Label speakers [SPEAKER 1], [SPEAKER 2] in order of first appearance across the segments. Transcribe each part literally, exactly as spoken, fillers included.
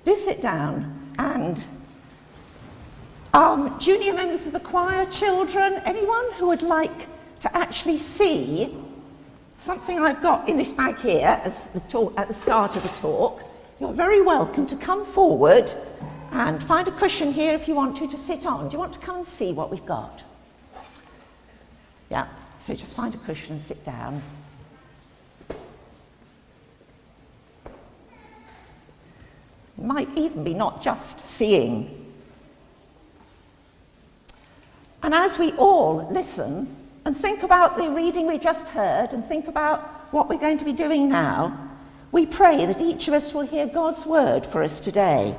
[SPEAKER 1] do sit down. And um, junior members of the choir, children, anyone who would like to actually see something I've got in this bag here as the talk, at the start of the talk, you're very welcome to come forward and find a cushion here if you want to, to sit on. Do you want to come and see what we've got? Yeah, so just find a cushion and sit down. It might even be not just seeing. And as we all listen and think about the reading we just heard and think about what we're going to be doing now, we pray that each of us will hear God's word for us today.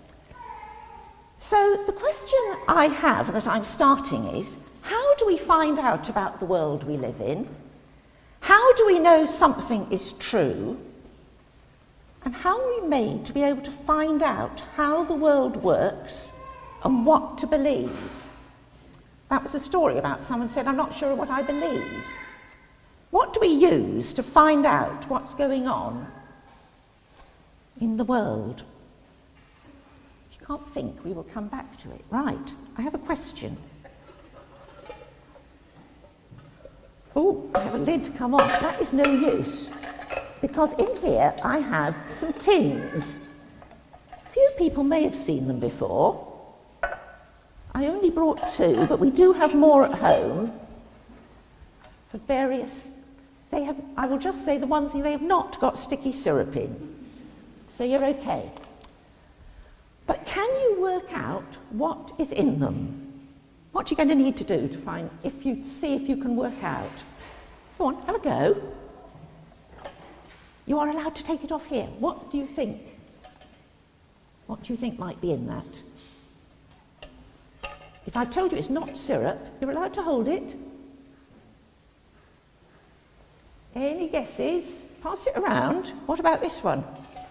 [SPEAKER 1] So the question I have that I'm starting is, how do we find out about the world we live in? How do we know something is true? And how are we made to be able to find out how the world works and what to believe? That was a story about someone said, I'm not sure what I believe. What do we use to find out what's going on in the world? If you can't think, we will come back to it. Right, I have a question. Oh, I have a lid come off. That is no use. Because in here I have some tins. A few people may have seen them before. I only brought two, but we do have more at home for various. They have, I will just say the one thing, they have not got sticky syrup in. So you're okay. But can you work out what is in them? What you're going to need to do to find, if you see if you can work out. Go on, have a go. You are allowed to take it off here. What do you think? What do you think might be in that? If I told you it's not syrup, you're allowed to hold it. Any guesses? Pass it around. What about this one?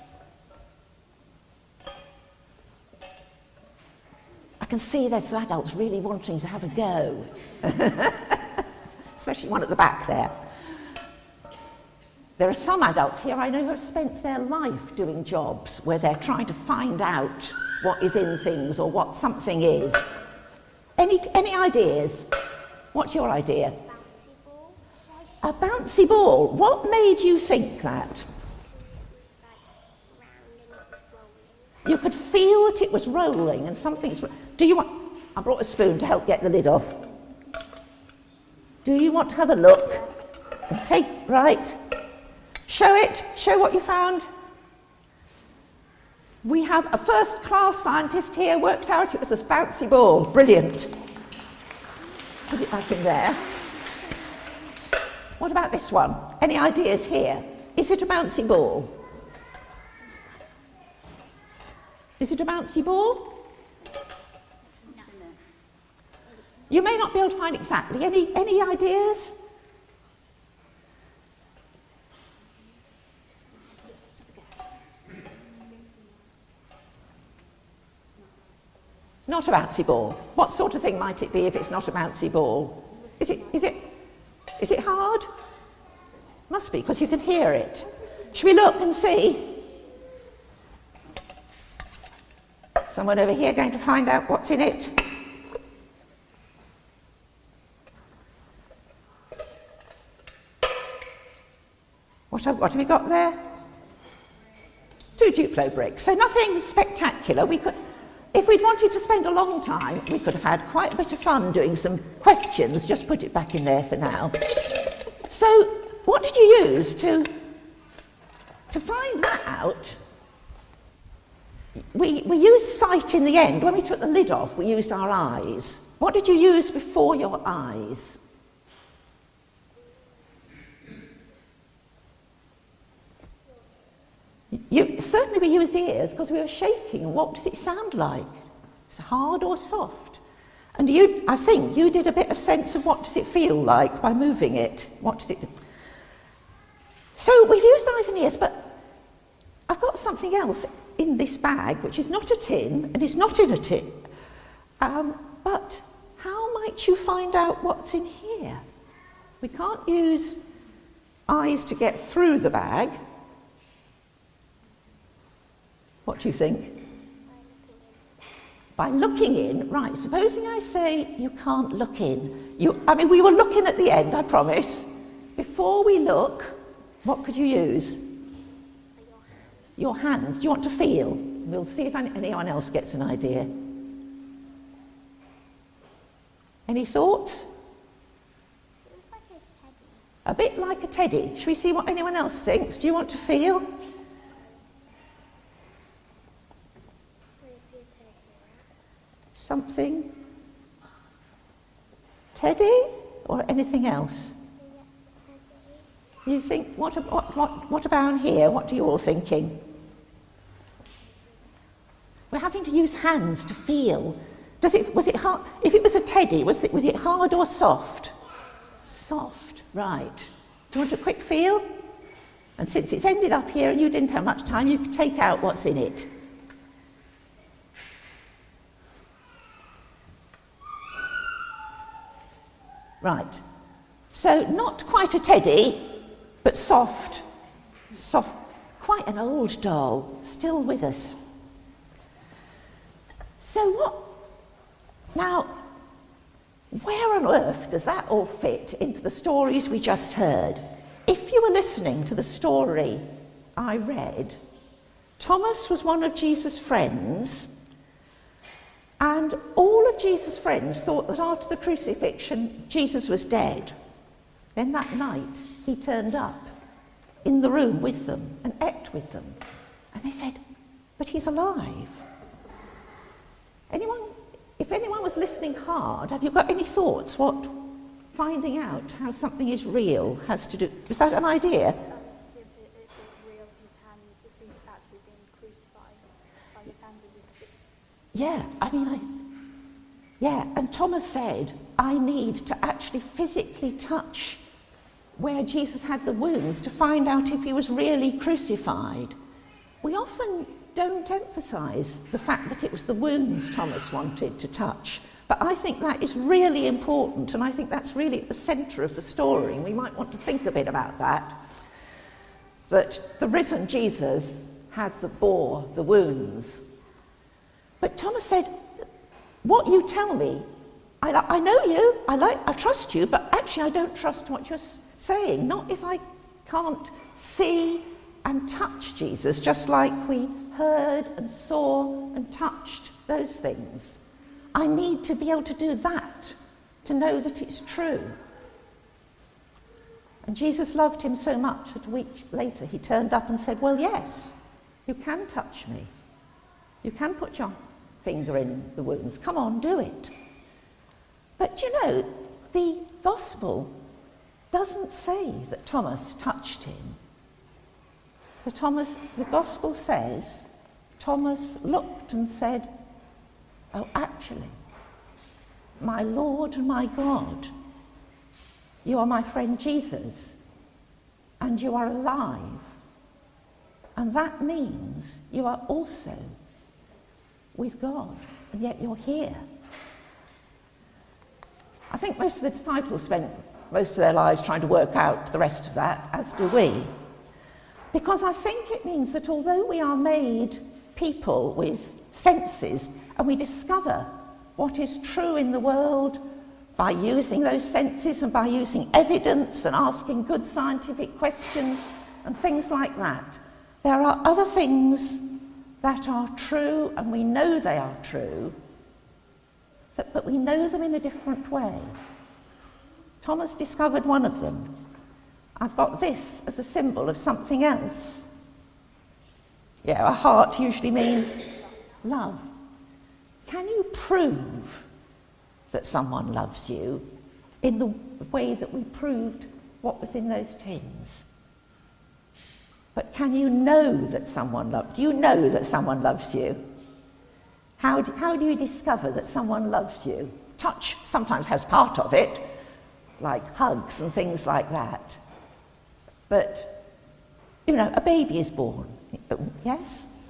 [SPEAKER 1] I can see there's some adults really wanting to have a go. Especially one at the back there. There are some adults here I know who have spent their life doing jobs where they're trying to find out what is in things or what something is. Any, any ideas? What's your idea?
[SPEAKER 2] Bouncy ball.
[SPEAKER 1] A bouncy ball. What made you think that?
[SPEAKER 2] Like round and it was rolling.
[SPEAKER 1] You could feel that it was rolling and something's... Do you want... I brought a spoon to help get the lid off. Do you want to have a look? And take... Right. Show it. Show what you found. We have a first-class scientist here worked out it was a bouncy ball. Brilliant. Put it back in there. What about this one? Any ideas here? Is it a bouncy ball? Is it a bouncy ball?
[SPEAKER 2] No.
[SPEAKER 1] You may not be able to find exactly. Any, any ideas? Not a bouncy ball. What sort of thing might it be if it's not a bouncy ball? Is it, is it, is it hard? Must be, because you can hear it. Shall we look and see? Someone over here going to find out what's in it. What have, what have we got there? Two Duplo bricks. So nothing spectacular. We could... If we'd wanted to spend a long time, we could have had quite a bit of fun doing some questions. Just put it back in there for now. So, what did you use to, to find that out? We, we used sight in the end. When we took the lid off, we used our eyes. What did you use before your eyes? You, certainly we used ears because we were shaking. What does it sound like? Is it hard or soft? And you, I think you did a bit of sense of what does it feel like by moving it. What does it do? So we've used eyes and ears, but I've got something else in this bag which is not a tin and it's not in a tin. Um, but how might you find out what's in here? We can't use eyes to get through the bag. What do you think? By looking in, right, supposing I say you can't look in. You, I mean, we were looking at the end, I promise. Before we look, what could you use? Your hands. Do you want to feel? We'll see if anyone else gets an idea. Any thoughts?
[SPEAKER 2] It was like a teddy.
[SPEAKER 1] A bit like a teddy. Shall we see what anyone else thinks? Do you want to feel?
[SPEAKER 2] Would it be a teddy?
[SPEAKER 1] Something? Teddy? Or anything else? You think, what, what, what, what about here? What are you all thinking? We're having to use hands to feel. Does it, was it hard? If it was a teddy, was it, was it hard or soft? Soft, right. Do you want a quick feel? And since it's ended up here and you didn't have much time, you can take out what's in it. Right. So not quite a teddy, but soft. Soft. Quite an old doll, still with us. So what? Now, where on earth does that all fit into the stories we just heard? If you were listening to the story I read, Thomas was one of Jesus' friends, and all of Jesus' friends thought that after the crucifixion, Jesus was dead. Then that night, he turned up in the room with them and ate with them. And they said, but he's alive. Anyone, if anyone was listening hard, have you got any thoughts what finding out how something is real has to do? Was that an idea?
[SPEAKER 3] If it is real, his hand, if he's actually being crucified by the hand of his feet.
[SPEAKER 1] Yeah, I mean, I, yeah, and Thomas said, I need to actually physically touch where Jesus had the wounds to find out if he was really crucified. We often don't emphasise the fact that it was the wounds Thomas wanted to touch, but I think that is really important, and I think that's really at the centre of the story, and we might want to think a bit about that, that the risen Jesus had the bore the wounds. But Thomas said, what you tell me, I, I know you, I, like, I trust you, but actually I don't trust what you're saying, not if I can't see and touch Jesus, just like we heard and saw and touched those things. I need to be able to do that, to know that it's true. And Jesus loved him so much that a week later he turned up and said, well, yes, you can touch me. You can put your finger in the wounds. Come on, do it. But you know, the gospel doesn't say that Thomas touched him. The, Thomas, the gospel says Thomas looked and said, oh, actually, my Lord and my God, you are my friend Jesus, and you are alive. And that means you are also with God, and yet you're here. I think most of the disciples spent most of their lives trying to work out the rest of that, as do we. Because I think it means that although we are made people with senses, and we discover what is true in the world by using those senses and by using evidence and asking good scientific questions and things like that, there are other things that are true, and we know they are true, that, but we know them in a different way. Thomas discovered one of them. I've got this as a symbol of something else. Yeah, a heart usually means love. Can you prove that someone loves you in the way that we proved what was in those tins? But can you know that someone loves you? Do you know that someone loves you? How do, how do you discover that someone loves you? Touch sometimes has part of it, like hugs and things like that. But, you know, a baby is born. Yes?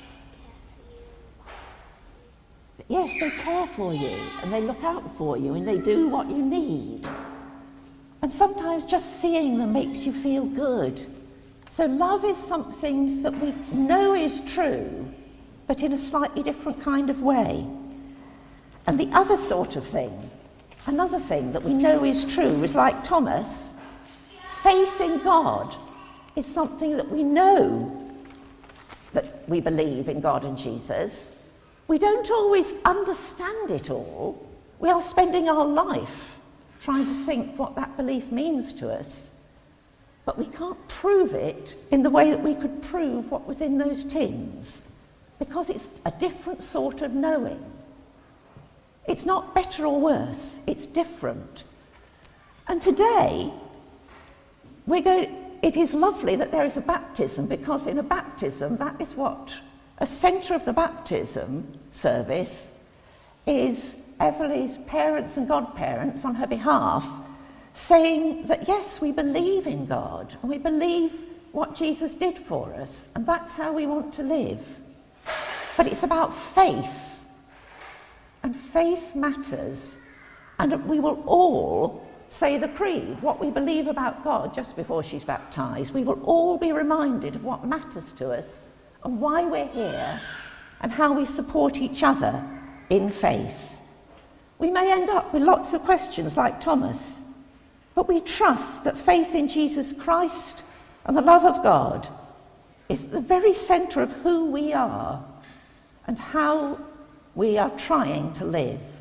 [SPEAKER 1] Yes, they care for you, and they look out for you, and they do what you need. And sometimes just seeing them makes you feel good. So love is something that we know is true, but in a slightly different kind of way. And the other sort of thing, another thing that we know is true, is like Thomas, faith in God is something that we know that we believe in God and Jesus. We don't always understand it all. We are spending our life trying to think what that belief means to us. But we can't prove it in the way that we could prove what was in those tins, because it's a different sort of knowing. It's not better or worse, it's different. And today, we're going, it is lovely that there is a baptism, because in a baptism, that is what a centre of the baptism service is Everly's parents and godparents on her behalf saying that yes, we believe in God and we believe what Jesus did for us, and that's how we want to live. But it's about faith, and faith matters, and we will all say the creed, what we believe about God, just before she's baptised. We will all be reminded of what matters to us and why we're here and how we support each other in faith. We may end up with lots of questions like Thomas, but we trust that faith in Jesus Christ and the love of God is at the very centre of who we are and how we are trying to live.